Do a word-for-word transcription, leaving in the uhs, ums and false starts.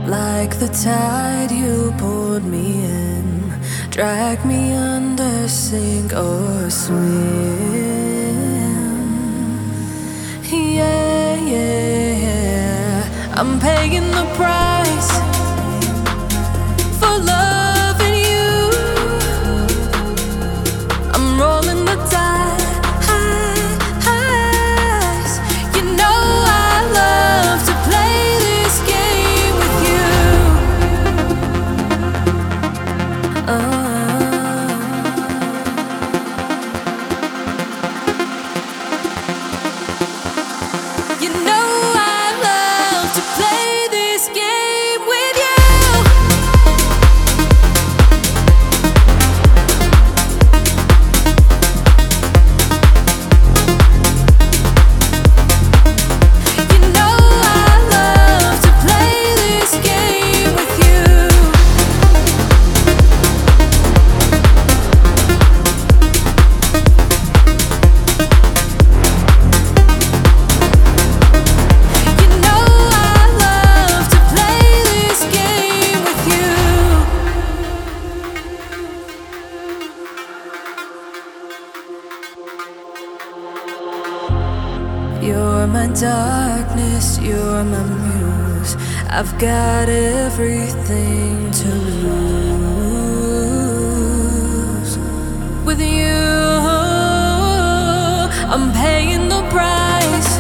Like the tide, you pulled me in, drag me under, sink or swim. Yeah, yeah, yeah. I'm paying the price for loving you. I'm rolling the dice. You know I love to play this game with you. Uh. You know I love to play this game with you. You know I love to play this game with you. You know I love to play this game with you. You're my darkness, you're my muse. I've got everything to lose. With you, I'm paying the price